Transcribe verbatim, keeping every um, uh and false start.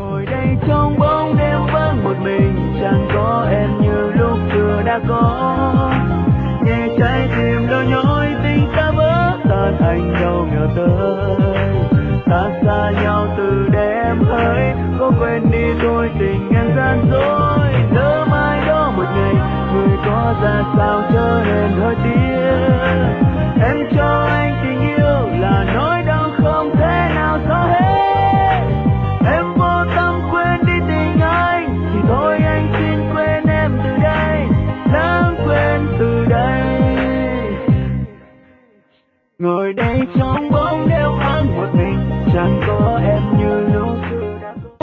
Ngồi đây trong bóng đêm vẫn một mình, chẳng có em như lúc xưa đã có. Nghe trái tim đau nhói, tình ta vỡ tan, anh đâu ngờ tới ta xa nhau từ đêm ấy. Có quên đi thôi tình em gian dối, lỡ mai đó một ngày người có ra sao trở nên hơi tiếc. Em cho anh tình yêu là nỗi đau không thể nào xóa hết. Em vô tâm quên đi tình anh, thì thôi anh xin quên em từ đây, lãng quên từ đây. Ngồi đây trong bóng